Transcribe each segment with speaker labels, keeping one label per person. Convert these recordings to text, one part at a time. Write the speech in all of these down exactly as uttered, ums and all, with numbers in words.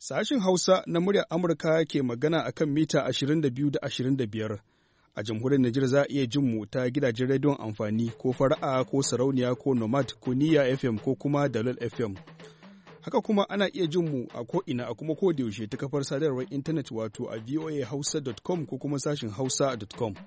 Speaker 1: Sashin Hausa na muryar Amurka ke magana a kan mita ashirin da biyu da ashirin da biyar. A jamhuriyar Nijar za a iya jin mu ta gidajen rediyon amfani ko fara'a ko sarauniya ko nomad ko niyya F M ko kuma dalol F M. Haka kuma ana iya jin mu a ko'ina a kuma yaushe ta kafar sadarwar intanet wato a voa hausa dot com ko kuma sashin hausa dot com.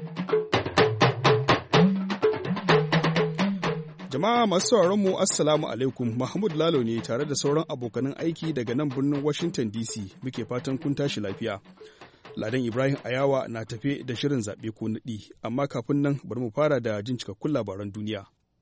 Speaker 1: Jama'a masu sauraron mu Assalamu alaikum, Mahmud Lalo ne tare da sauran abokanan aiki daga nan birnin Washington D C muke fatan kun tashi lafiya. Ladan Ibrahim Ayawa na tafe da shirin zaɓe ko naɗi, amma kafin nan bari mu fara da jin cikakkun labaran duniya.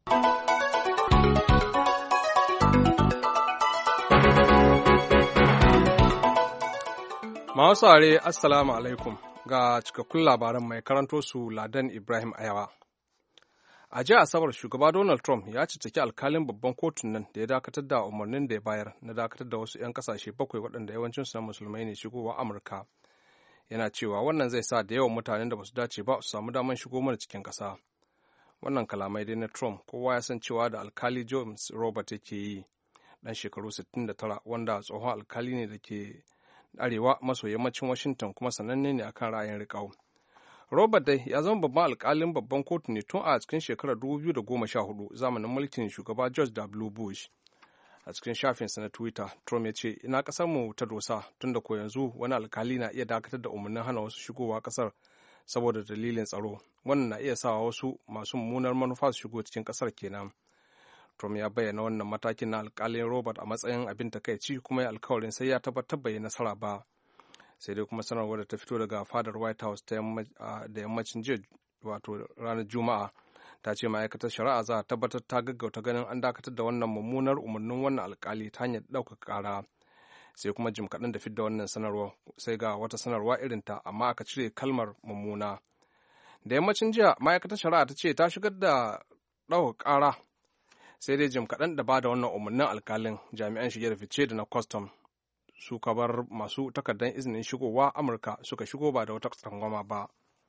Speaker 2: Masu saurare Assalamu alaikum ga cikakkun labaran mai karanto su Ladan Ibrahim Ayawa. A jiya Asabar shugaba Donald Trump ya cicciki alkalin babban kotun nan da ya dakatar da umarnin da ya bayar na dakatar da wasu 'yan kasashe bakwai waɗanda yawancinsu na musulmai ne shigowa Amurka. Yana cewa wannan zai sa da yawan mutanen da ba su dace ba su samu damar shigo mana cikin ƙasa. Wannan kalamai dai na Trump kowa ya san cewa da alkali James Robert yake yi, ɗan shekaru sittin da tara wanda tsohon alkali ne da ke arewa maso yammacin Washington kuma sananne ne akan ra'ayin riƙau. Robert dai ya zama babban alkalin babban kotu ne tun a cikin shekarar dubu biyu da goma sha hudu zamanin mulkin shugaba George W. Bush. A cikin shafinsa na Twitter, Trump ya ce, ina ƙasar mu ta dosa tunda ko yanzu wani alkali na iya dakatar da umarnin hana wasu shigowa ƙasar saboda dalilin tsaro. Wannan na iya sawa wasu masu mummunar manufa su shigo cikin ƙasar kenan. Trump ya bayyana wannan matakin na alkalin Robert a matsayin abin takaici kuma ya alkawarin sai ya tabbatar bai nasara ba. Sai dai kuma sanarwar da ta fito daga fadar White House da yammacin jiya wato ranar Juma'a ta ce ma'aikatar shari'a za a tabbatar ta gaggauta ganin an dakatar da wannan mummunar umarnin wannan alkali ta hanyar ɗaukaka ƙara. Sai kuma jim kaɗan da fidda wannan sanarwa sai ga wata sanarwa irinta amma aka cire kalmar mummuna. Da yammacin jiya ma'aikatar shari'a ta ce ta shigar da ɗaukaka ƙara sai dai jim kaɗan da ba da wannan umarnin alkalin jami'an shige da fice da na custom suka bar masu takardar izinin shigowa Amurka suka shigo ba da wata tsangwama ba.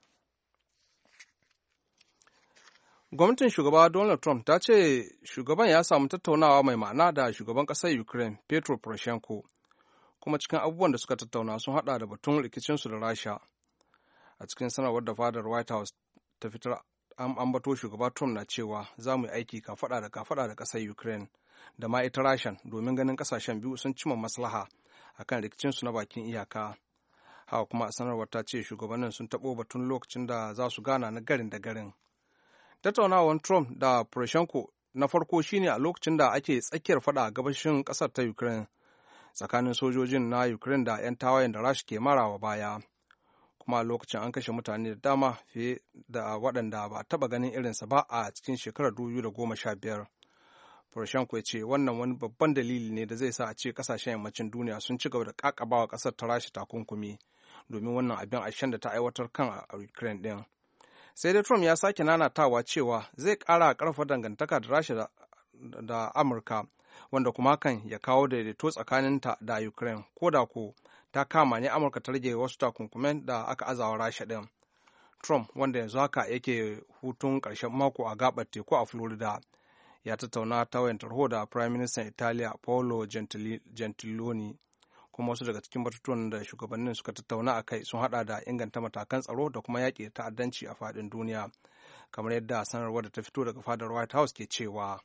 Speaker 2: Gwamnatin shugaba Donald Trump ta ce shugaban ya samu tattaunawa mai ma'ana da shugaban ƙasar Ukraine Petro Poroshenko, kuma cikin abubuwan da suka tattauna sun hada da batun rikicinsu da Rasha. A cikin sanarwar da fadar White House ta fitar an ambato shugaba Trump na cewa za mu yi aiki kafaɗa da kafaɗa da ƙasar Ukraine da ma ita Rashan domin ganin ƙasashen biyu sun cimma maslaha akan rikicinsu na bakin iyaka. Haka kuma sanarwar ta ce shugabannin sun taɓo batun lokacin da za su gana na garin da garin. Tattaunawar Trump da Poroshenko na farko shine a lokacin da ake tsakiyar fada a gabashin ƙasar ta Ukraine tsakanin sojojin na Ukraine da 'yan tawayen da Rasha ke marawa baya. Kuma a lokacin an kashe mutane da dama fiye da waɗanda ba a taɓa ganin irinsa ba a cikin shekarar dubu biyu da goma sha biyar. Poroshenko ya ce wannan wani babban dalili ne da zai sa a ce kasashen yammacin duniya sun ci gaba da ƙaƙabawa ƙasar ta Rasha takunkumi domin wannan abin ashen da ta aiwatar kan a Ukraine ɗin. Sai dai Trump ya sake nanatawa cewa zai ƙara ƙarfa dangantaka da Rasha da Amurka wanda kuma hakan ya kawo daidaito tsakaninta da Ukraine ko da ko ta kama ne Amurka ta rage wasu takunkumen da aka azawa Rasha ɗin. Trump wanda yanzu haka yake hutun ƙarshen mako a gaɓar teku a Florida ya tattauna ta wayan tarho da Prime Minister Italiya Paolo Gentiloni, kuma wasu daga cikin batutuwan da shugabannin suka tattauna a kai sun hada da inganta matakan tsaro da kuma yaƙi da ta'addanci a faɗin duniya, kamar yadda sanarwar da ta fito daga fadar White House ke cewa.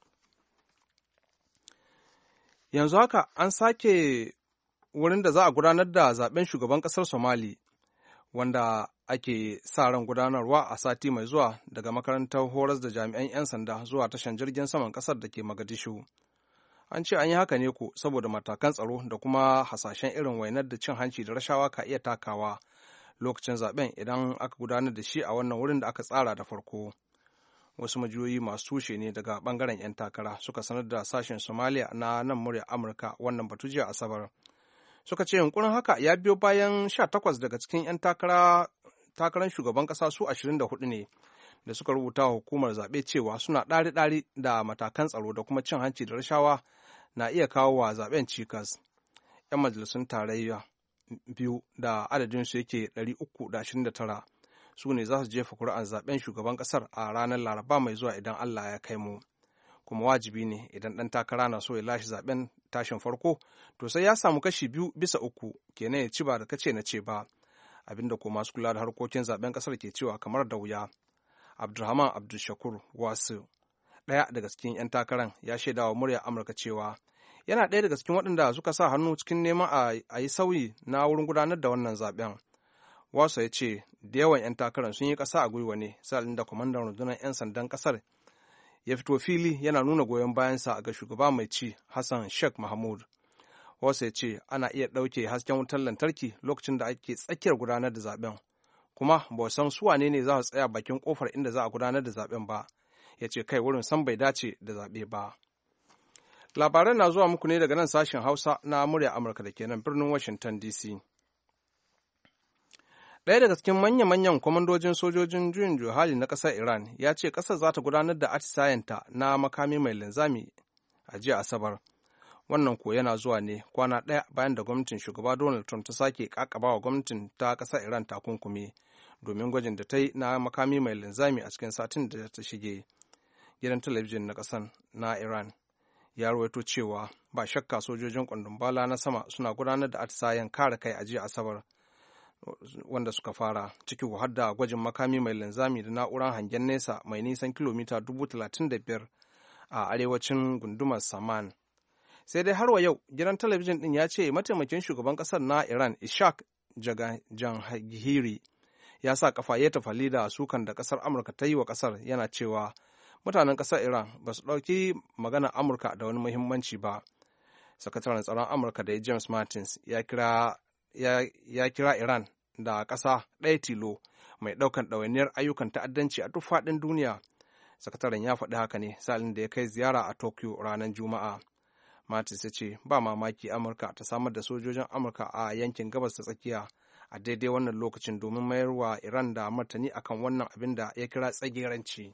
Speaker 2: Yanzu haka an sake wurin da za a gudanar da zaben shugaban ƙasar Somali, wanda ake sa ran gudanarwa a sati mai zuwa daga makarantar horas da jami'an 'yan sanda zuwa tashan jirgin saman ƙasar da ke Mogadishu. An ce an yi haka ne ku saboda matakan tsaro da kuma hasashen irin wainar da cin hanci da rashawa ka iya takawa lokacin zaben idan aka gudanar da shi a wannan wurin da aka tsara da farko. Wasu majiyoyi masu tushe ne daga bangaren 'yan takara suka sanar da sashen Somalia na nan murya Amurka wannan batu jiya Asabar. Suka ce yunkurin haka ya biyo bayan sha takwas daga cikin 'yan takara takarar shugaban ƙasa su ashirin da hudu ne da suka rubuta wa hukumar zaɓe cewa suna ɗari-ɗari da matakan tsaro da kuma cin hanci da rashawa na iya kawo wa zaɓen cikas. 'Yan majalisun tarayya biyu da adadinsu yake ɗari uku da ashirin da tara su ne za su jefa kuri'ar zaɓen shugaban ƙasar a ranar Laraba mai zuwa idan Allah ya kai mu. kuma wajibi ne idan ɗan takara na so ya lashe zaben tashin farko to sai ya samu kashi biyu bisa uku kenan ya ci ba da kace na ce ba, abinda ko masu kula da harkokin zaben ƙasar ke cewa kamar da wuya. Abdulrahman Abdulshakur Wasu, ɗaya daga cikin 'yan takaran, ya shaidawa muryar Amurka cewa yana ɗaya daga cikin waɗanda suka sa hannu cikin neman a yi sauyi na wurin gudanar da wannan zaben. Wasu ya ce da yawan 'yan takarar sun yi ƙasa a gwiwa ne sa'ilin da kwamandan rundunar 'yan sandan ƙasar ya fito fili yana nuna goyon bayansa ga shugaba mai ci Hassan Sheikh Mahmud. Wasu ya ce ana iya ɗauke hasken wutar lantarki lokacin da ake tsakiyar gudanar da zaben, kuma ba san su wane ne za su tsaya bakin kofar inda za a gudanar da zaben ba. Ya ce kai wurin san bai dace da zaɓe ba. Labaran na zuwa muku ne daga nan sashen Hausa na murya Amurka da ke nan birnin Washington D C. Ɗaya daga cikin manya-manyan kwamandojin sojojin juyin juya hali na ƙasar Iran ya ce ƙasar za ta gudanar da atisayenta na makami mai linzami a jiya Asabar. Wannan ko yana zuwa ne kwana ɗaya bayan da gwamnatin shugaba Donald Trump ta sake ƙaƙaba wa gwamnatin ta ƙasar Iran takunkumi domin gwajin da ta yi na makami mai linzami a cikin satin da ta shige. Gidan talabijin na ƙasar na Iran ya rawaito cewa ba shakka sojojin kwandon bala na sama suna gudanar da atisayen kare kai a jiya Asabar wanda suka fara, ciki har da gwajin makami mai linzami da na'urar hangen nesa mai nisan kilomita dubu talatin da biyar a arewacin gundumar Saman. Sai dai har wa yau gidan talabijin din ya ce mataimakin shugaban kasar na Iran Ishaq Janhagiri ya sa kafa ya tafali da sukan da kasar Amurka ta yi wa kasar, yana cewa mutanen kasar Iran ba su ɗauki maganar Amurka da wani muhimmanci ba. Sakataren tsaron Amurka da James Martins ya kira ya, ya kira Iran da ƙasa ɗaya tilo mai ɗaukan ɗawainiyar ayyukan ta'addanci a duk faɗin duniya. Sakataren ya faɗi haka ne sa'ilin da ya kai ziyara a Tokyo ranar Juma'a. Mattis ya ce ba mamaki Amurka ta samar da sojojin Amurka a yankin gabas ta tsakiya a daidai wannan lokacin domin mayar wa Iran da martani akan wannan abin da ya kira tsageranci.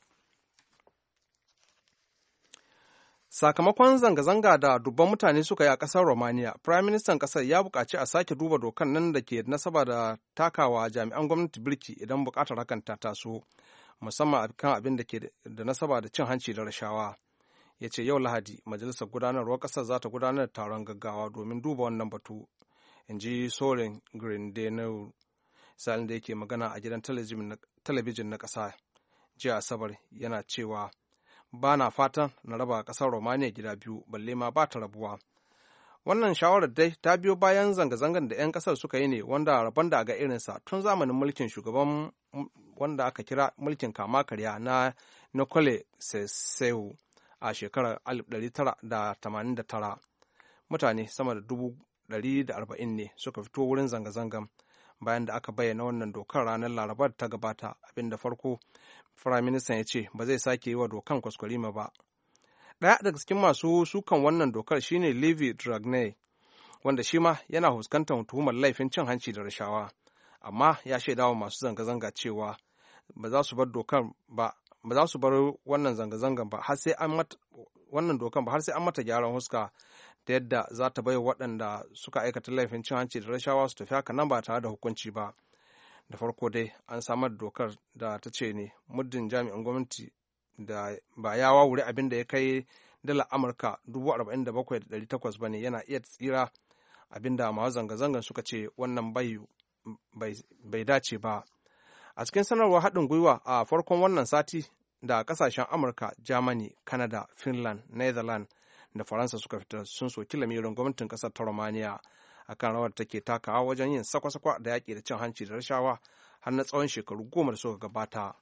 Speaker 2: Sakamakon zanga-zanga da dubban mutane suka yi a ƙasar Romania, Firayim Ministan ƙasar ya buƙaci a sake duba dokan nan da ke nasaba da takawa jami'an gwamnati birki idan buƙatar hakan ta taso, musamman kan abin da ke da nasaba da cin hanci da rashawa. Ya ce yau Lahadi, Majalisar Gudanarwar ƙasar za ta gudanar da taron gaggawa domin duba wannan batu, in ji Soren Grindenau, salin da yake magana a gidan talabijin na ƙasa jiya Asabar, yana cewa ba na fatan na raba ƙasar Romania gida biyu, balle ma ba ta rabuwa. Wannan shawarar dai ta biyo bayan zanga-zangar da 'yan ƙasar suka yi ne wanda rabon da ga irinsa tun zamanin mulkin shugaban wanda aka kira mulkin kama karya na Nicole Ceausescu a shekarar alif ɗari tara da tamanin da tara. Mutane sama da dubu ɗari da arba'in ne suka fito wurin zanga-zangan bayan da aka bayyana wannan dokar ranar Larabar ta gabata, abinda farko Firaministan ya ce ba zai sake yi wa dokan kwaskwarima ba. Ɗaya daga cikin masu sukan wannan dokar shine Levi Dragnea, wanda shi ma yana fuskantar tuhumar laifin cin hanci da rashawa, amma ya shaidawa masu zanga-zanga cewa ba za su bar dokar ba ba za su bar wannan zanga-zangan ba har sai an mata wannan dokan ba har sai an mata gyaran huska ta yadda za ta bai waɗanda suka aikata laifin cin hanci da rashawa su tafi haka nan ba tare da hukunci ba. Da farko dai an samar da dokar da ta ce ne muddin jami'in gwamnati da ba ya wawure abin da ya kai dala Amurka dubu arba'in da bakwai da ɗari takwas ba ne yana iya tsira, abin da masu zanga-zangan suka ce wannan bai dace ba. A cikin sanarwar haɗin gwiwa a farkon wannan sati da ƙasashen Amurka, Germany, Canada, Finland, Netherlands da Faransa suka fitar sun soki lamirin gwamnatin ƙasar ta Romania akan rawar da take takawa wajen yin sakwa-sakwa da yaƙi da cin hanci da rashawa har na tsawon shekaru goma da suka gabata.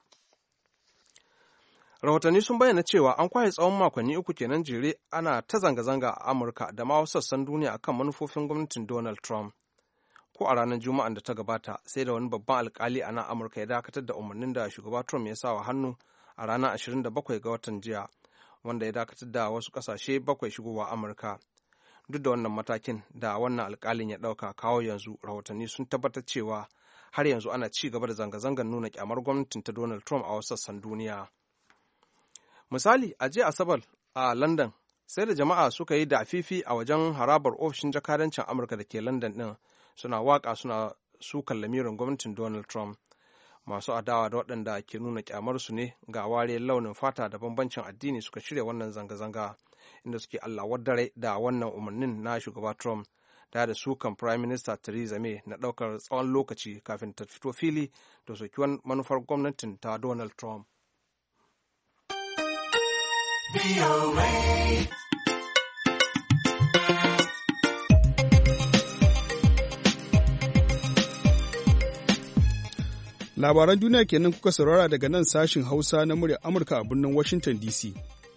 Speaker 2: Rahotanni sun bayyana cewa an kwashe tsawon makonni uku kenan jere ana ta zanga-zanga a Amurka da ma wasu sassan duniya akan manufofin gwamnatin Donald Trump. Ko a ranar Juma'an da ta gabata sai da wani babban alkali a nan Amurka ya dakatar da umarnin da shugaba Trump ya sa wa hannu a ranar ashirin da bakwai ga watan jiya, wanda ya dakatar da wasu ƙasashe bakwai shigowa Amurka. Duk da wannan matakin da wannan alkalin ya ɗauka kawo yanzu, rahotanni sun tabbatar cewa har yanzu ana ci gaba da zanga-zangar nuna kyamar gwamnatin ta Donald Trump a wasu sassan duniya. Misali, a jiya Asabar a London sai da jama'a suka yi da afifi a wajen harabar ofishin jakadancin Amurka da ke London ɗin, suna waƙa suna sukan lamirin gwamnatin Donald Trump. masu adawa da waɗanda ke nuna kyamarsu ne ga wariyar launin fata da bambancin addini suka shirya wannan zanga-zanga inda suke Allah wadare da wannan umarnin na shugaba Trump da da sukan Prime Minister Theresa May na ɗaukar tsawon lokaci kafin ta fito fili da soki manufar gwamnatin ta Donald Trump.
Speaker 1: Labaran duniya kenan kuka saurara daga nan sashin Hausa na muryar Amurka a birnin Washington D C.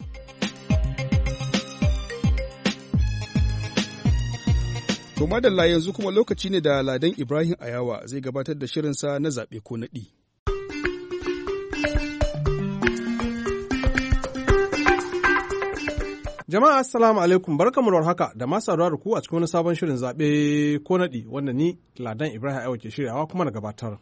Speaker 1: To madalla yanzu kuma lokaci ne da Ladan Ibrahim Ayawa zai gabatar da shirinsa na zaɓe ko naɗi.
Speaker 2: Jama'a assalamu alaikum barkamu da haka da masu saduwa da ku a cikin wani sabon shirin zaɓe ko naɗi wanda ni Ladan Ibrahim Ayawa ke shiryawa kuma na gabatar.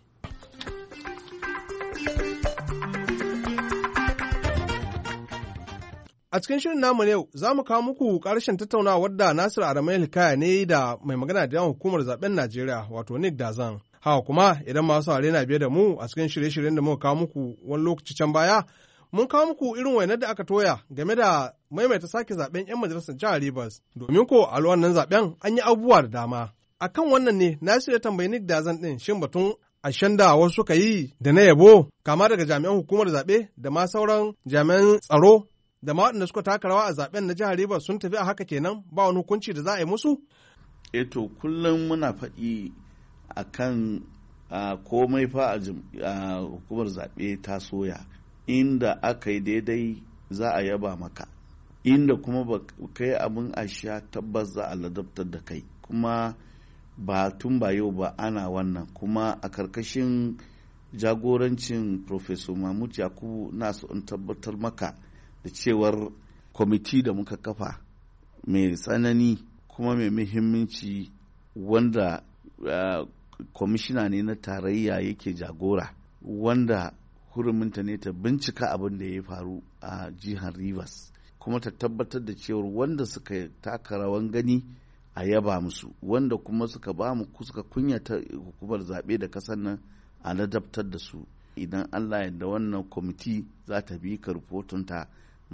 Speaker 2: A cikin shirin namu yau za mu kawo muku ƙarshen tattaunawa wadda Nasiru Adamu Hikaya ne da mai magana da yawan hukumar zaben Najeriya wato Nick Dazan. Hawa kuma idan masu saurare na biye da mu a cikin shirye-shiryen da muka kawo muku wani lokaci can baya mun kawo muku irin wainar da aka toya game da maimaita sake zaben 'yan majalisar jihar Rivers. Domin ko a wannan zaben an yi abubuwa da dama. Akan wannan ne Nasiru ya tambayi Nick Dazan din shin batun ashen da wasu suka yi da na yabo kama daga jami'an hukumar zaɓe da ma sauran jami'an tsaro da ma waɗanda suka taka rawa a zaben na jihar Rivers sun tafi a haka kenan ba wani hukunci da za a yi musu?
Speaker 3: Eto kullum muna faɗi a kan komai fa a hukumar zaɓe ta soya inda aka yi daidai za a yaba maka inda kuma ba kai abin a sha tabbas za a ladabtar da kai kuma ba tun ba yau ba ana wannan kuma a karkashin jagorancin Professor Mahmud Yakubu na so in tabbatar maka da cewar kwamiti da muka kafa mai tsanani kuma mai muhimmanci wanda uh, kwamishina ne na tarayya yake jagora wanda huruminta ne ta bincika abin da ya faru a jihar Rivers kuma ta tabbatar da cewar wanda suka taka rawan gani a yaba musu wanda kuma suka ba mu suka kunyata hukumar zaɓe da kasar nan a ladabtar da su idan Allah yadda wannan kwamiti za ta bi ka rufotunta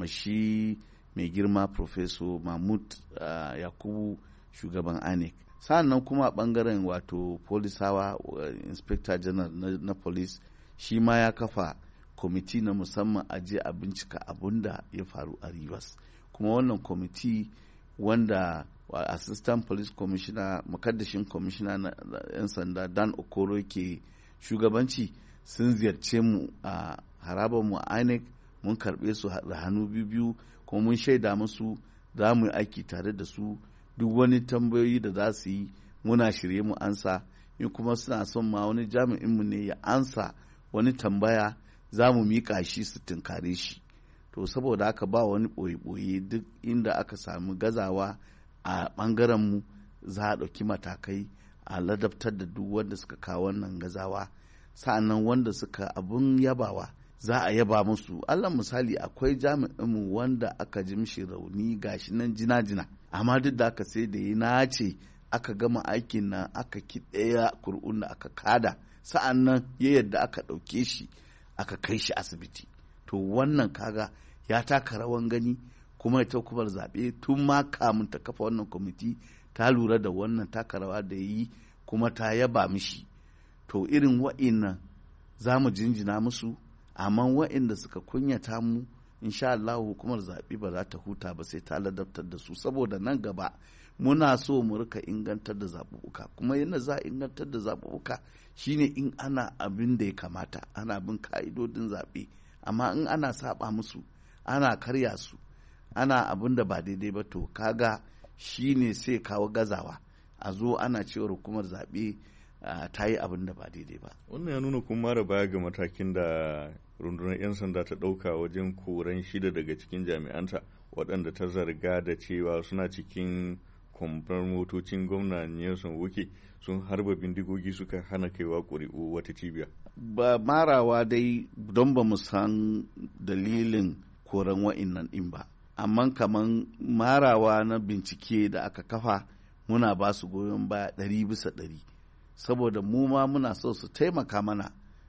Speaker 3: mashi mai girma Professor Mahmud uh, Yakubu shugaban I N E C sa'annan kuma a bangaren wato polisawa uh, inspector general na, na police shi ma ya kafa kwamiti na musamman a je a bincika abun da ya faru a Rivers kuma wannan kwamiti wanda uh, assistant police commissioner makaddashin commissioner na yan sanda Dan Okoro ke shugabanci sun ziyarce mu a uh, harabar mu a I N E C mun karɓe su da hannu biyu kuma mun shaida musu za mu yi aiki tare da su duk wani tambayoyi da za su yi muna shirye mu ansa in kuma suna son ma wani jami'inmu ne ya ansa wani tambaya za mu miƙa shi su tunkare shi to saboda haka ba wani ɓoye-ɓoye duk inda aka sami gazawa a ɓangarenmu za a ɗauki matakai a ladabtar da duk wanda suka kawo wannan gazawa sa'annan wanda suka abun yabawa za a yaba musu. Allah misali akwai jami'inmu wanda aka ji mishi rauni gashi nan jina-jina amma duk da aka sai da ya nace aka gama aikin nan aka kiɗaya kur'un da aka kada sa'an nan ya yadda aka ɗauke shi aka kai shi asibiti to wannan kaga ya taka rawan gani kuma ita hukumar zaɓe tun ma kamun ta kafa wannan kwamiti ta lura da wannan taka rawa da yi kuma ta yaba mishi to irin wa'innan za mu jinjina musu amma wa'inda suka kunyata mu insha Allah hukumar zaɓe ba za ta huta ba sai ta ladabtar da su saboda nan gaba muna so mu rika ingantar da zaɓuɓɓuka kuma yana za a ingantar da zaɓuɓɓuka shine in ana abin da ya kamata ana bin ka'idodin zaɓe amma in ana saba musu ana karya su ana abin da ba daidai ba to kaga shine sai kawo gazawa a zo ana cewa hukumar zaɓe Uh, ta yi abin da ba daidai ba.
Speaker 4: Wannan ya nuna kuma mara baya ga matakin da rundunar 'yan sanda ta ɗauka wajen koran shida daga cikin jami'anta waɗanda ta zarga da cewa suna cikin kwamfar motocin gwamna Nelson Wuke sun harba bindigogi suka hana kaiwa ƙuri'u wata cibiya.
Speaker 3: Ba marawa dai don ba mu san dalilin koran wa'innan ɗin ba, amma kaman marawa na bincike da aka kafa muna ba su goyon baya ɗari bisa ɗari. Saboda mu ma muna so su taimaka mana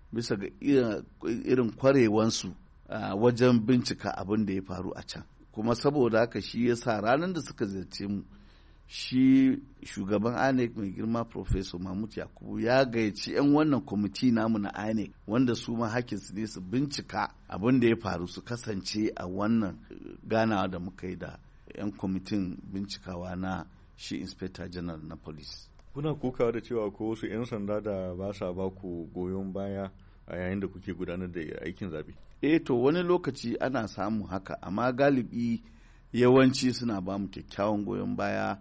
Speaker 3: bisa ga irin kwarewansu uh, wajen bincika abin da ya faru a can. Kuma saboda haka shi ya sa ranar da suka ziyarce mu, shi shugaban I N E C mai girma Professor Mahmud Yakubu ya gayyaci 'yan wannan kwamiti namu na I N E C wanda su ma hakinsu ne su bincika abin da ya faru, su kasance a wannan ganawa da muka yi da 'yan kwamitin bincikawa na shi Inspector General na Police.
Speaker 4: Kuna kukawa da cewa ko wasu 'yan sanda da ba sa ba ku goyon baya a yayin da kuke gudanar da aikin zaɓe?
Speaker 3: Eh to wani lokaci ana samun haka, amma galibi yawanci suna ba mu kyakkyawan goyon baya,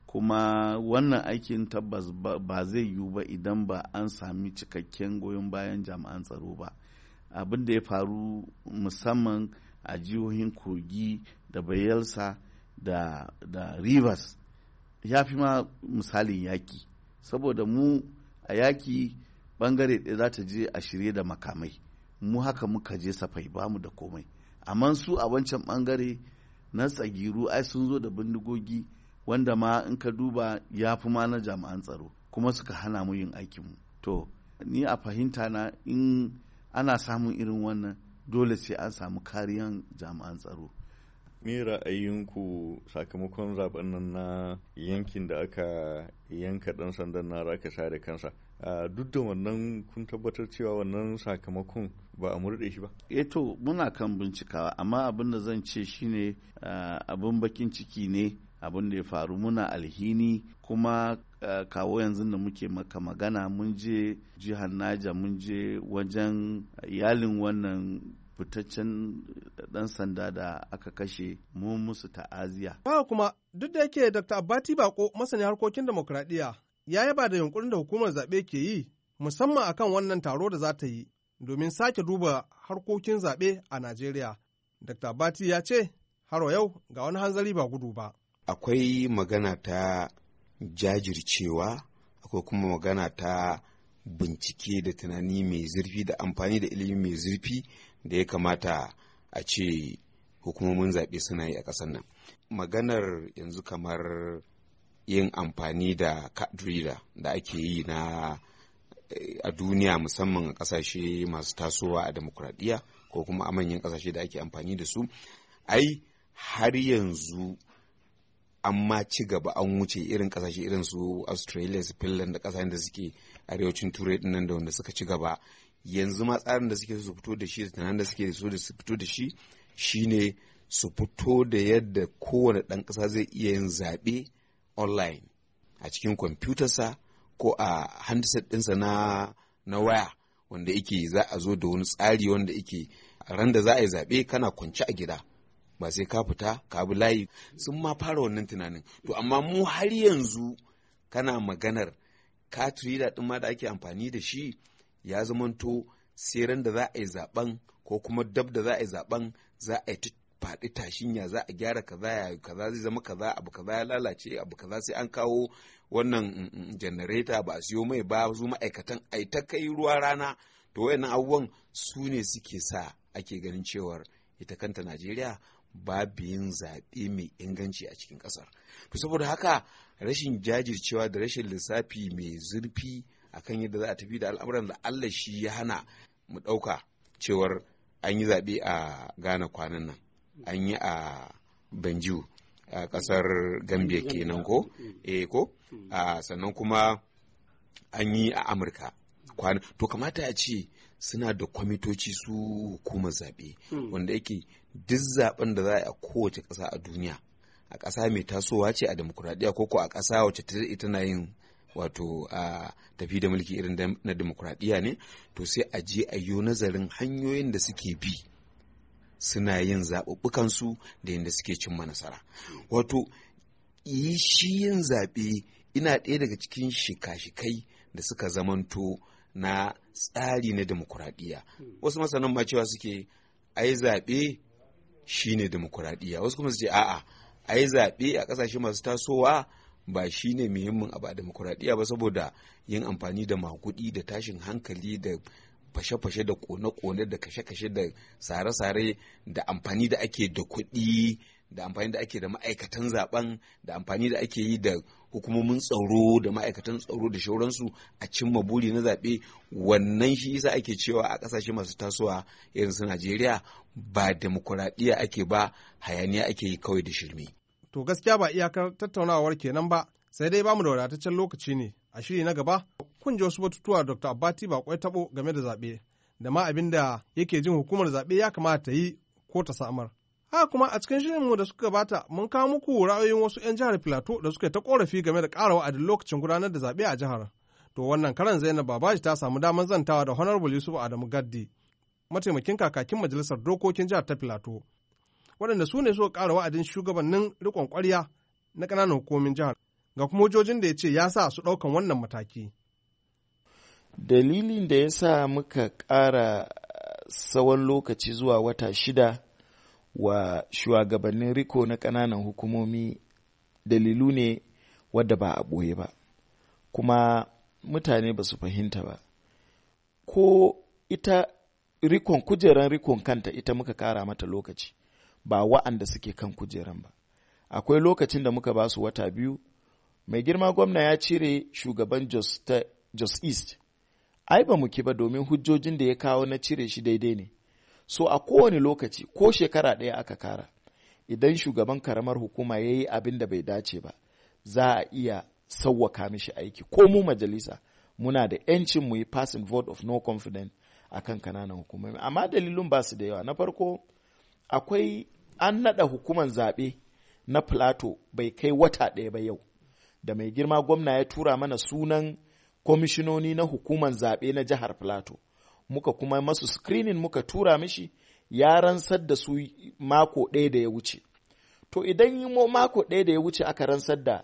Speaker 3: kuma wannan aikin tabbas ba zai yiwu ba idan ba an sami cikakken goyon bayan jami'an tsaro ba. Abin da ya faru musamman a jihohin Kogi da Bayelsa da, da Rivers ya fi ma misalin yaki, saboda mu a yaki bangare ɗaya za ta je a shirye da makamai, mu haka muka je safai ba mu da komai, amma su a wancan bangare na tsagiru ai sun zo da bindigogi wanda ma in ka duba ya fi ma na jami'an tsaro, kuma suka hana mu yin aikinmu. To ni a fahimta na in ana samun irin wannan dole sai an samu kariyan jami'an tsaro.
Speaker 4: Me ra'ayinku sakamakon zaben nan na yankin da aka yanka dan sandan na raka sa da kansa? Duk da wannan kun tabbatar cewa wannan sakamakon ba a murɗe shi ba?
Speaker 3: Eh to muna kan bincikawa, amma abin da zan ce shine abin bakin ciki ne abin da ya faru. Muna alhini, kuma kawo yanzu da muke maka magana mun je jihar Naija, mun je wajen iyalin wannan fitaccen dan sanda da aka kashe, mu musu ta'aziya.
Speaker 2: Haka kuma duk da yake Doctor Abbati Bako masani harkokin demokradiyya ya yaba da yunkurin da hukumar zaɓe ke yi musamman akan wannan taro da za ta yi domin sake duba harkokin zaɓe a Najeriya. Doctor Abbati ya ce har yau ga wani hanzari ba gudu ba.
Speaker 5: Akwai magana ta jajircewa, akwai kuma magana ta bincike da tunani mai zurfi da amfani da ilimi mai zurfi da ya kamata a ce hukumomin zaɓe suna yi a ƙasar nan. Maganar yanzu kamar yin amfani da card reader da ake yi na a duniya musamman a ƙasashe masu tasowa a demokuraɗiyya ko kuma a manyan ƙasashe da ake amfani da su, ai har yanzu an ma ci gaba, an wuce irin ƙasashe irin su Australia, su Finland da ƙasashen da suke arewacin Turai ɗin nan da wanda suka ci gaba. Yanzu ma tsarin da suke su fito da shi da tunanin da suke so da su fito da shi shine su fito da yadda kowane ɗan ƙasa zai iya yin zaɓe online a cikin kwamfutarsa ko a handset ɗinsa na, na waya, wanda yake za a zo da wani tsari wanda yake ran da za a yi zaɓe kana kwance a gida ba sai ka fita ka bi layi. Sun ma fara wannan tunanin. To amma mu har yanzu kana maganar card reader ɗin ma da ake amfani da shi ya zamanto sai ran da za a yi zaben ko kuma dab da za a yi zaben za a yi faɗi tashin ya za a gyara kaza ya kaza zai zama kaza abu kaza ya lalace abu kaza sai an kawo wannan janareta ba a siyo mai ba, su ma'aikatan ai ta kai ruwa rana. To wayannan abubuwan su ne suke sa ake ganin cewar ita kanta Najeriya babu yin zaɓe mai inganci a cikin ƙasar. To saboda haka rashin jajircewa da rashin lissafi mai zurfi akan yadda za a tafi da al'amuran da Allah shi ya hana mu ɗauka cewar an yi zaɓe a Ghana kwanan nan, an yi a Banjul a ƙasar Gambia kenan ko eh ko a sannan kuma an yi a Amurka kwanan. To kamata a ce suna da kwamitoci su hukumar zaɓe wanda yake duk zaɓen da za a yi a kowace ƙasa a duniya, a ƙasa mai tasowa ce a demokuraɗiyya ko ko a ƙasa wacce ita na yin wato a tafi da mulki irin na demokuraɗiyya ne, to sai a je a yi nazarin hanyoyin da suke bi suna yin zaɓuɓɓukansu da yadda suke cimma nasara. Wato yi shi yin zaɓe ina ɗaya daga cikin shika-shikai da suka zamanto na tsari na demokuraɗiyya. Wasu masanan ma cewa suke ai zaɓe shi ne demokuraɗiyya, wasu kuma su ce a'a ai zaɓe a ƙasashe masu tasowa ba shi ne muhimmin abu a demokuraɗiyya ba, saboda yin amfani da maguɗi da tashin hankali da fashe-fashe da kone-kone da kashe-kashe da sare-sare da amfani da ake da kuɗi da amfani da ake da ma'aikatan zaben da amfani da ake yi da hukumomin tsaro da ma'aikatan tsaro da shauransu a cimma buri na zaɓe. Wannan shi yasa ake cewa a ƙasashe masu tasowa irin su Najeriya ba demokuraɗiyya ake ba, hayaniya ake yi kawai da shirme.
Speaker 2: To gaskiya ba iyakar tattaunawar kenan ba, sai dai bamu da wadataccen lokaci ne. A shiri na gaba kun ji wasu batutuwa Doctor Abbati Bakwai taɓo game da zaɓe da ma abin da yake jin hukumar zaɓe ya kamata ta yi ko ta samar. Haka kuma a cikin shirinmu da suka gabata mun kawo muku ra'ayoyin wasu 'yan jihar Filato da suka ta korafi game da ƙara wa'adin lokacin gudanar da zaɓe a jihar. To wannan karan Zainab Babaji ta samu damar zantawa da Honorable Yusuf Adamu Gaddi, mataimakin kakakin majalisar dokokin jihar ta Filato, waɗanda su ne suka ƙara wa'adin shugabannin riƙon ƙwarya na ƙananan hukumomin jihar, ga kuma hujjojin da ya ce ya sa su ɗaukan wannan mataki.
Speaker 6: Dalilin da ya sa muka ƙara tsawon lokaci zuwa wata shida wa shugabannin riko na ƙananan hukumomi dalilu ne wadda ba a ɓoye ba, kuma mutane ba su fahimta ba. Ko ita rikon kujeran rikon kanta ita muka ƙara mata lokaci, ba wa'anda suke kan kujeran ba. Akwai lokacin da muka ba su wata biyu, mai girma gwamna ya cire shugaban Jos, ta, Jos East. Ai ba muki ba domin hujjojin da ya kawo na cire shi daidai ne. So a kowane lokaci ko shekara ɗaya aka kara, idan shugaban karamar hukuma ya yi abin da bai dace ba, za a iya sauwaka mishi aiki. Ko mu majalisa muna da ‘yancin mu yi passing vote of no confidence a kan kananan hukumomi. Amma dalilun ba su da yawa. Na farko, akwai an naɗa hukuman zaɓe na Plateau bai kai wata ɗaya ba yau, da mai girma gwamna ya tura mana sunan kwamishinoni na hukuman zaɓe na jihar Plateau. Muka kuma masu screening muka tura mishi, ya ransar da su mako ɗaya da ya wuce. To idan yi mo mako ɗaya da ya wuce aka ransar da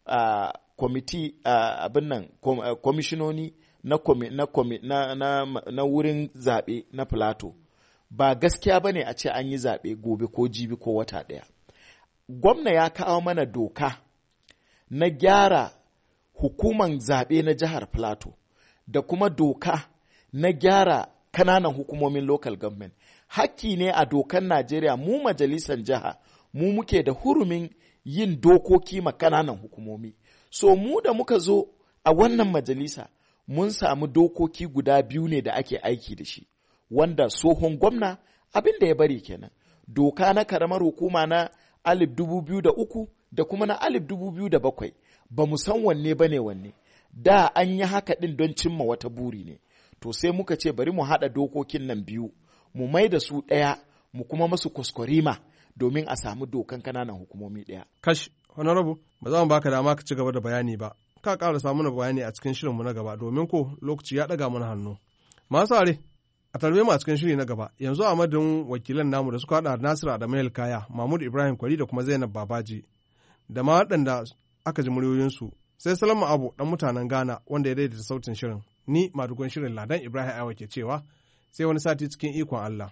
Speaker 6: kwamiti abin nan kwamishinoni na, na, na, na, na wurin zaɓe na Plateau, ba gaskiya ba ne a ce an yi zaɓe gobe ko jibi ko wata ɗaya. Gwamna ya kawo mana doka na gyara hukuman zaɓe na jihar Plateau da kuma doka na gyara kananan hukumomin local government. Hakki ne a dokan Najeriya, mu majalisar jiha mu muke da hurumin yin dokoki ma kananan hukumomi. So mu da muka zo a wannan majalisa mun samu dokoki guda biyu ne da ake aiki da shi, wanda tsohon gwamna abin da ya bari kenan. Doka na karamar hukuma na alif dubu biyu da uku da kuma na alif dubu biyu da bakwai. Ba mu san wanne ba ne wanne. Da an yi haka ɗin don cimma wata buri ne. To sai muka ce bari mu haɗa dokokin nan biyu, mu mai da su ɗaya, mu kuma masu kuskurima domin a samu dokan kananan hukumomi ɗaya.
Speaker 2: Kash, honorable, ba za mu baka dama ka ci gaba da bayani ba. Ka ƙara samu na bayani a cikin shirinmu na gaba domin ko lokaci ya ɗaga mana hannu. Masu are, a tarbe mu a cikin shiri na gaba. Yanzu a madadin wakilan namu da suka haɗa Nasiru Adamu Kaya, Mahmud Ibrahim Kwari da kuma Zainab Babaji, da ma waɗanda aka ji muryoyinsu, sai Salamu Abu ɗan mutanen Ghana wanda ya daidaita sautin shirin. Ni madugun shirin Ladan Ibrahim Aiwa ke cewa sai wani sati cikin ikon Allah.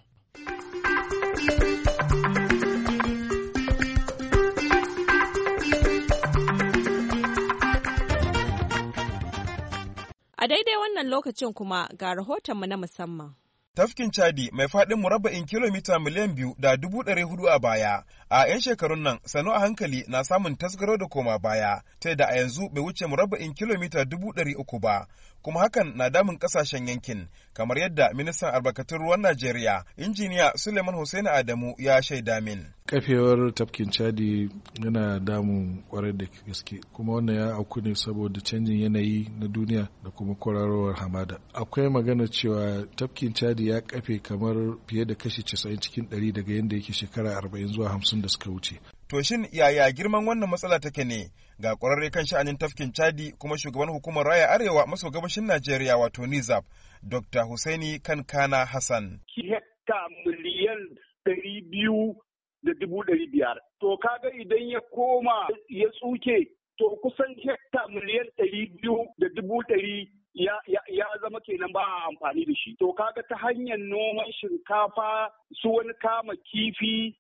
Speaker 7: A daidai wannan lokacin kuma ga rahotonmu na musamman.
Speaker 8: Tafkin Chadi mai faɗin murabba'in kilomita miliyan biyu da dubu ɗari hudu a baya, a 'yan shekarun nan sanu a hankali na samun tasgaro da koma baya, ta da a yanzu bai wuce murabba'in kilomita dubu ɗari uku ba, kuma hakan na damun ƙasashen yankin, kamar yadda ministan albarkatun ruwan Najeriya, injiniya Suleiman Hussein Adamu ya shaida min.
Speaker 9: Kafewar tafkin Chadi yana damun kwarai da gaske, kuma wannan ya auku ne saboda canjin yanayi na duniya da kuma kwararowar hamada. Akwai magana cewa tafkin Chadi ya kafe kamar fiye da kashi casa'in cikin ɗari daga yadda yake shekara arba'in zuwa hamsin da suka wuce.
Speaker 8: To shin yaya girman wannan matsala take ne? Ga ƙwararre kan sha'anin tafkin Chadi kuma shugaban hukumar raya arewa maso gabashin Najeriya wato Nizab, Dokta Husaini Kankana Hassan.
Speaker 10: Hekta miliyan ɗari biyu da dubu ɗari biyar. To kaga idan ya koma ya tsuke, to kusan hekta miliyan ɗari biyu da dubu ɗari Ya, ya, ya zama kenan ba a amfani da shi. To kaga ta hanyar noman shinkafa, su wani kama kifi,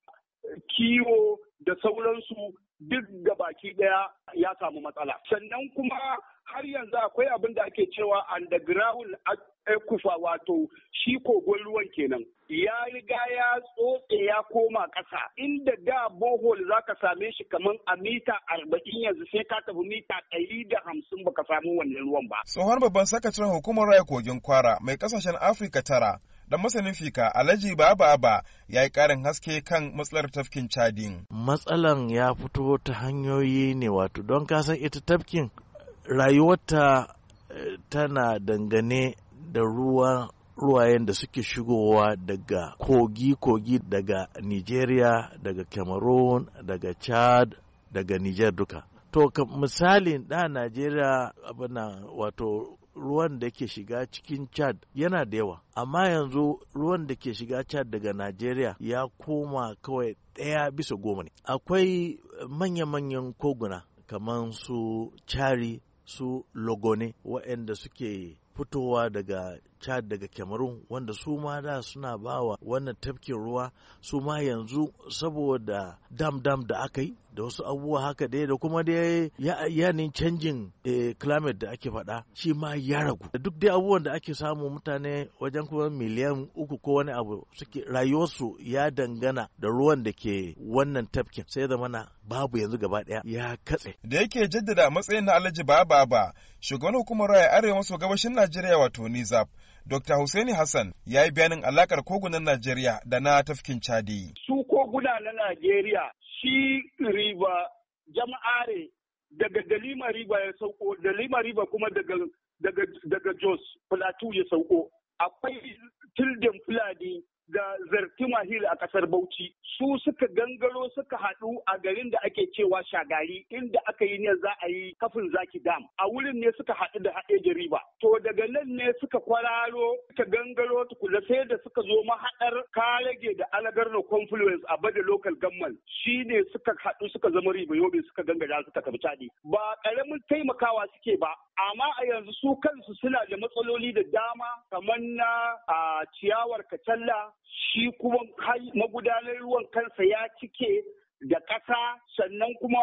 Speaker 10: kiwo da sauransu duk ga baki daya ya samu matsala. Sannan kuma har yanzu akwai abin da ake cewa underground kufa wato shi kogon ruwan kenan. Ya riga ya tsotse ya koma ƙasa inda da bohol za ka same shi kamar a mita arba'in yanzu sai ka tafi mita ɗari da hamsin baka samu wannan ruwan ba.
Speaker 8: Tsohon babban sakataren hukumar raya kogin Kwara mai kasashen Afirka tara da masanin fika Alhaji Baba Aba ya yi ƙarin haske kan matsalar tafkin Chadin.
Speaker 11: Matsalan ya fito ta hanyoyi ne wato don kasan ita tafkin rayuwarta tana dangane da ruwa ruwayen da suke shigowa daga kogi-kogi daga Nigeria, daga Cameroon, daga Chad, daga Niger duka. To misalin da Nigeria abana wato ruwan da ke shiga cikin Chad yana da yawa, amma yanzu ruwan da ke shiga Chad daga Nigeria ya koma kawai ɗaya bisa goma ne. Akwai manya-manyan koguna kamar su Chari, su Logone waɗanda suke fitowa daga Chad daga Cameroon wanda su ma da suna bawa wannan tafkin ruwa su ma yanzu saboda dam-dam da aka yi da wasu abubuwa haka dai da kuma dai yanin canjin climate da ake faɗa shi ma ya ragu. Duk dai abubuwan da ake samu mutane wajen kuma miliyan uku ko wani abu suke rayuwarsu ya dangana da ruwan da ke wannan tafkin sai da mana babu yanzu gaba ɗaya ya katse.
Speaker 8: Da yake jaddada matsayin na Alhaji Baba Ba, shugaban hukumar raya arewa maso gabashin Najeriya wato Nizab, Dokta Hussaini Hassan ya yi bayanin alakar kogunan Najeriya da na tafkin Chadi.
Speaker 10: Su koguna na Najeriya shi riba jama'are daga Dalima riba ya sauko, Dalima riba kuma daga daga daga Jos Plateau ya sauko. Akwai Tilden Fulani da Zartima Hill a kasar Bauchi. Su suka gangaro suka haɗu a garin da ake cewa Shagari inda aka yi ne za a yi kafin Zaki Dam. A wurin ne suka haɗu da haɗe riba. To daga nan ne suka kwararo suka gangaro tukula sai da suka zo mahaɗar Kalage da Alagarno Confluence a Bada Local Government. Shi ne suka haɗu suka zama riba yobe suka gangara suka tafi Chadi. Ba ƙaramin taimakawa suke ba, amma a yanzu su kansu suna da matsaloli da dama kamar na a ciyawar kacalla. Shi kuma magudanar ruwan kansa ya cike da ƙasa sannan kuma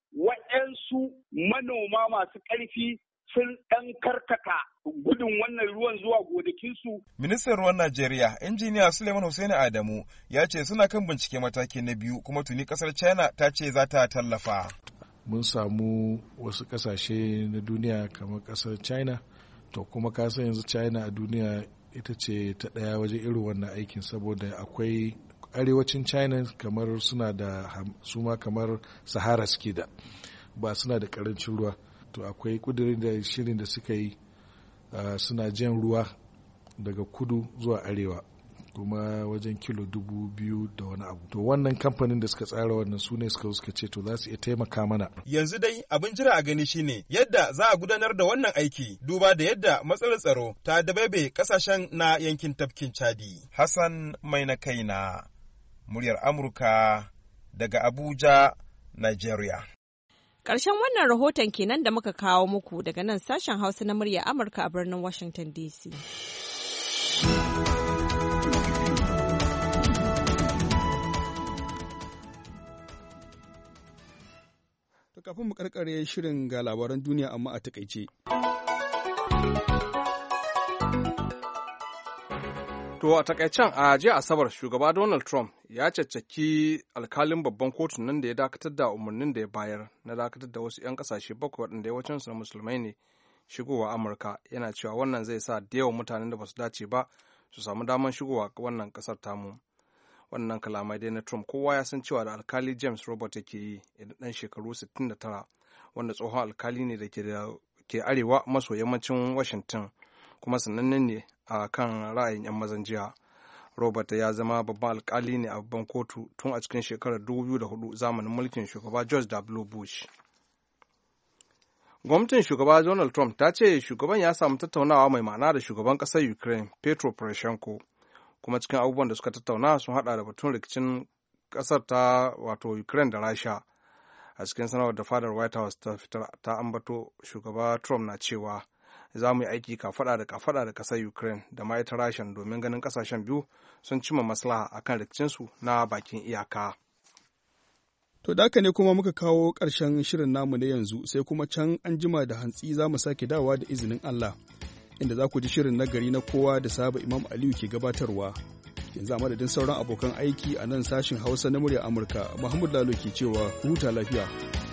Speaker 10: waɗansu manoma masu ƙarfi sun ɗan karkata gudun wannan ruwan zuwa gonakinsu.
Speaker 8: Ministan ruwan Najeriya, injiniya Suleiman Hussaini Adamu, ya ce suna kan bincike mataki na biyu kuma tuni ƙasar China ta ce za ta tallafa.
Speaker 9: Mun samu wasu ƙasashe na duniya kamar ƙasar China, to kuma kasan yanzu China a duniya ita ce ta ɗaya waje irin wannan aikin saboda akwai arewacin China kamar suna da suma kamar Sahara suke da ba suna da karancin ruwa, to akwai kudirin da shirin da suka yi uh, suna jan ruwa daga kudu zuwa arewa kuma wajen kilo dubu biyu da wani abu. To wannan kamfanin da suka tsara wannan su ne suka suka ce to za su iya taimaka mana.
Speaker 8: Yanzu dai abin jira a gani shine yadda za a gudanar da wannan aiki duba da yadda matsalar tsaro ta dabaibe kasashen na yankin tafkin Chadi. Hassan mai na kaina, muryar Amurka daga Abuja, Nigeria.
Speaker 7: Ƙarshen wannan rahoton kenan da muka kawo muku daga nan sashen Hausa na muryar Amurka a birnin Washington D C.
Speaker 1: Kafin mu karkare shirin ga labaran duniya amma a takaice.
Speaker 2: To a takaicen a jiya Asabar shugaba Donald Trump ya caccaki alkalin babban kotun nan da ya dakatar da umarnin da ya bayar na dakatar da wasu 'yan kasashe bakwai waɗanda yawancinsu na musulmai ne shigowa Amurka, yana cewa wannan zai sa da yawan mutanen da ba su dace ba su samu damar shigowa wannan ƙasar tamu. Wannan kalamai dai na Trump kowa ya san cewa da alkali James Robert yake yi idan ɗan shekaru sittin da tara wanda tsohon alkali ne da ke arewa maso yammacin Washington kuma sanannen ne a kan ra'ayin 'yan mazan jiya. Robert ya zama babban alkali ne a babban kotu tun a cikin shekarar dubu biyu da hudu zamanin mulkin shugaba George W. Bush. Gwamnatin shugaba Donald Trump ta ce shugaban ya samu tattaunawa mai ma'ana da shugaban ƙasar Ukraine Petro Poroshenko, kuma cikin abubuwan da suka tattauna sun hada da batun rikicin ƙasar ta wato Ukraine da Rasha. A cikin sanarwar da fadar White House ta fitar ta ambato shugaba Trump na cewa za mu yi aiki kafada da kafada da ƙasar Ukraine da ma ita Rasha domin ganin ƙasashen biyu sun cimma maslaha akan rikicinsu na bakin iyaka.
Speaker 1: To da haka ne kuma muka kawo ƙarshen shirin namu na yanzu sai kuma can an jima da hantsi za mu sake dawowa da izinin Allah inda za ku ji shirin nagari na kowa da sahaba Imam Aliyu ke gabatarwa. Yanzu a madadin sauran abokan aiki a nan sashin Hausa na muryar Amurka, Muhammadu Lalo ke cewa huta lafiya.